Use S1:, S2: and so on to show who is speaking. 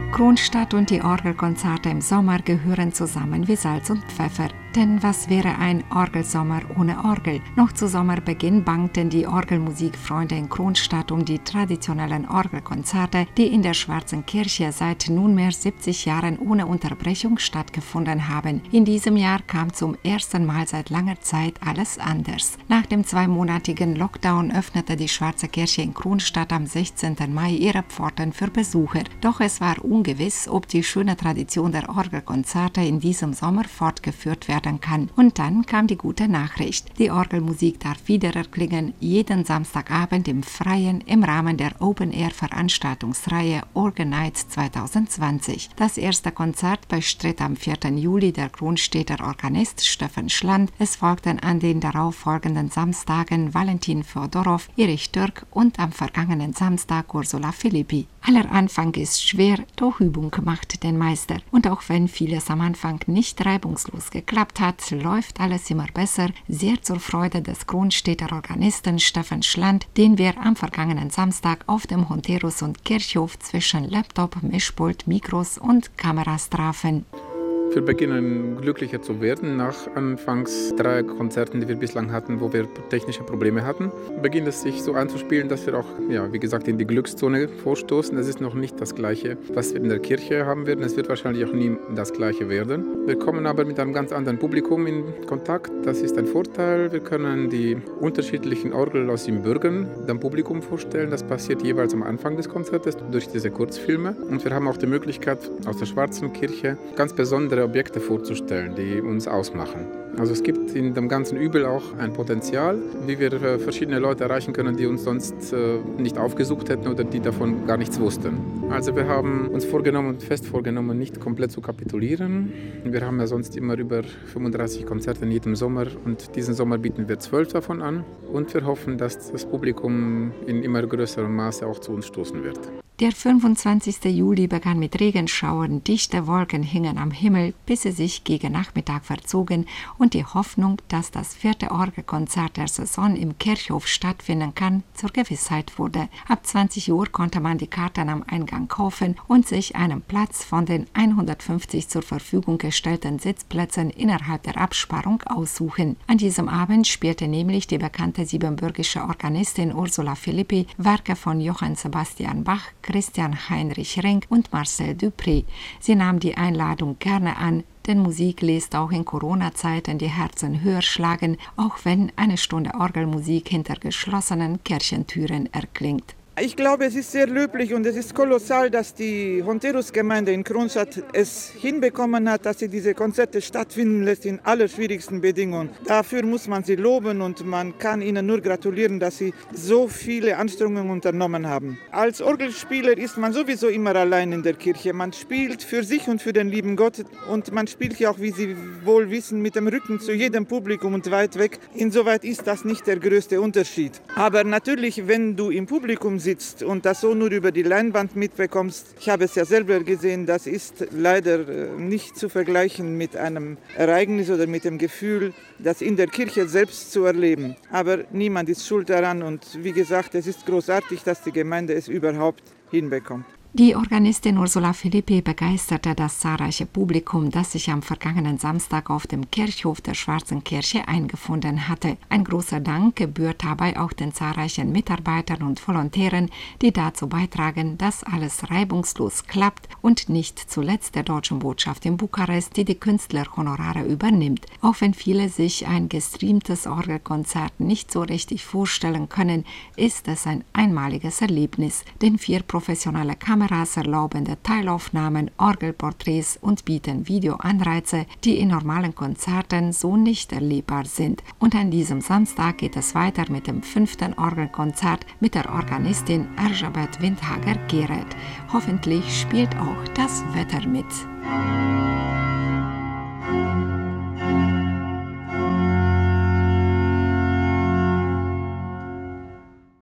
S1: Kronstadt und die Orgelkonzerte im Sommer gehören zusammen wie Salz und Pfeffer. Denn was wäre ein Orgelsommer ohne Orgel? Noch zu Sommerbeginn bangten die Orgelmusikfreunde in Kronstadt um die traditionellen Orgelkonzerte, die in der Schwarzen Kirche seit nunmehr 70 Jahren ohne Unterbrechung stattgefunden haben. In diesem Jahr kam zum ersten Mal seit langer Zeit alles anders. Nach dem 2-monatigen Lockdown öffnete die Schwarze Kirche in Kronstadt am 16. Mai ihre Pforten für Besucher. Doch es war ungewiss, ob die schöne Tradition der Orgelkonzerte in diesem Sommer fortgeführt werden kann. Und dann kam die gute Nachricht. Die Orgelmusik darf wieder erklingen, jeden Samstagabend im Freien im Rahmen der Open-Air-Veranstaltungsreihe Orgel Nights 2020. Das erste Konzert bestritt am 4. Juli der Kronstädter Organist Steffen Schland. Es folgten an den darauffolgenden Samstagen Valentin Feodorow, Erich Türk und am vergangenen Samstag Ursula Philippi. Aller Anfang ist schwer, doch Übung macht den Meister. Und auch wenn vieles am Anfang nicht reibungslos geklappt hat, läuft alles immer besser, sehr zur Freude des Kronstädter Organisten Steffen Schland, den wir am vergangenen Samstag auf dem Honterus und Kirchhof zwischen Laptop, Mischpult, Mikros und Kameras trafen.
S2: Wir beginnen glücklicher zu werden nach anfangs 3 Konzerten, die wir bislang hatten, wo wir technische Probleme hatten. Beginnt es sich so anzuspielen, dass wir auch, wie gesagt, in die Glückszone vorstoßen. Es ist noch nicht das Gleiche, was wir in der Kirche haben werden. Es wird wahrscheinlich auch nie das Gleiche werden. Wir kommen aber mit einem ganz anderen Publikum in Kontakt. Das ist ein Vorteil. Wir können die unterschiedlichen Orgel aus den Bürgern dem Publikum vorstellen. Das passiert jeweils am Anfang des Konzertes durch diese Kurzfilme. Und wir haben auch die Möglichkeit, aus der Schwarzen Kirche ganz besondere Objekte vorzustellen, die uns ausmachen. Also es gibt in dem ganzen Übel auch ein Potenzial, wie wir verschiedene Leute erreichen können, die uns sonst nicht aufgesucht hätten oder die davon gar nichts wussten. Also wir haben uns fest vorgenommen, nicht komplett zu kapitulieren. Wir haben ja sonst immer über 35 Konzerte in jedem Sommer und diesen Sommer bieten wir 12 davon an und wir hoffen, dass das Publikum in immer größerem Maße auch zu uns stoßen wird.
S1: Der 25. Juli begann mit Regenschauern, dichte Wolken hingen am Himmel, bis sie sich gegen Nachmittag verzogen und die Hoffnung, dass das 4. Orgelkonzert der Saison im Kirchhof stattfinden kann, zur Gewissheit wurde. Ab 20 Uhr konnte man die Karten am Eingang kaufen und sich einen Platz von den 150 zur Verfügung gestellten Sitzplätzen innerhalb der Absperrung aussuchen. An diesem Abend spielte nämlich die bekannte siebenbürgische Organistin Ursula Philippi Werke von Johann Sebastian Bach, Christian Heinrich Renk und Marcel Dupré. Sie nahm die Einladung gerne an, denn Musik lässt auch in Corona-Zeiten die Herzen höher schlagen, auch wenn eine Stunde Orgelmusik hinter geschlossenen Kirchentüren erklingt.
S3: Ich glaube, es ist sehr löblich und es ist kolossal, dass die Honterus-Gemeinde in Kronstadt es hinbekommen hat, dass sie diese Konzerte stattfinden lässt in allerschwierigsten Bedingungen. Dafür muss man sie loben und man kann ihnen nur gratulieren, dass sie so viele Anstrengungen unternommen haben. Als Orgelspieler ist man sowieso immer allein in der Kirche. Man spielt für sich und für den lieben Gott und man spielt ja auch, wie Sie wohl wissen, mit dem Rücken zu jedem Publikum und weit weg. Insoweit ist das nicht der größte Unterschied. Aber natürlich, wenn du im Publikum sitzt und das so nur über die Leinwand mitbekommst, ich habe es ja selber gesehen, das ist leider nicht zu vergleichen mit einem Ereignis oder mit dem Gefühl, das in der Kirche selbst zu erleben. Aber niemand ist schuld daran und wie gesagt, es ist großartig, dass die Gemeinde es überhaupt hinbekommt.
S1: Die Organistin Ursula Philippi begeisterte das zahlreiche Publikum, das sich am vergangenen Samstag auf dem Kirchhof der Schwarzen Kirche eingefunden hatte. Ein großer Dank gebührt dabei auch den zahlreichen Mitarbeitern und Volontären, die dazu beitragen, dass alles reibungslos klappt und nicht zuletzt der Deutschen Botschaft in Bukarest, die die Künstlerhonorare übernimmt. Auch wenn viele sich ein gestreamtes Orgelkonzert nicht so richtig vorstellen können, ist es ein einmaliges Erlebnis, denn 4 professionelle Kameras erlauben Detailaufnahmen, Orgelporträts und bieten Videoanreize, die in normalen Konzerten so nicht erlebbar sind. Und an diesem Samstag geht es weiter mit dem 5. Orgelkonzert mit der Organistin Erzsébet Windhager-Geret. Hoffentlich spielt auch das Wetter mit.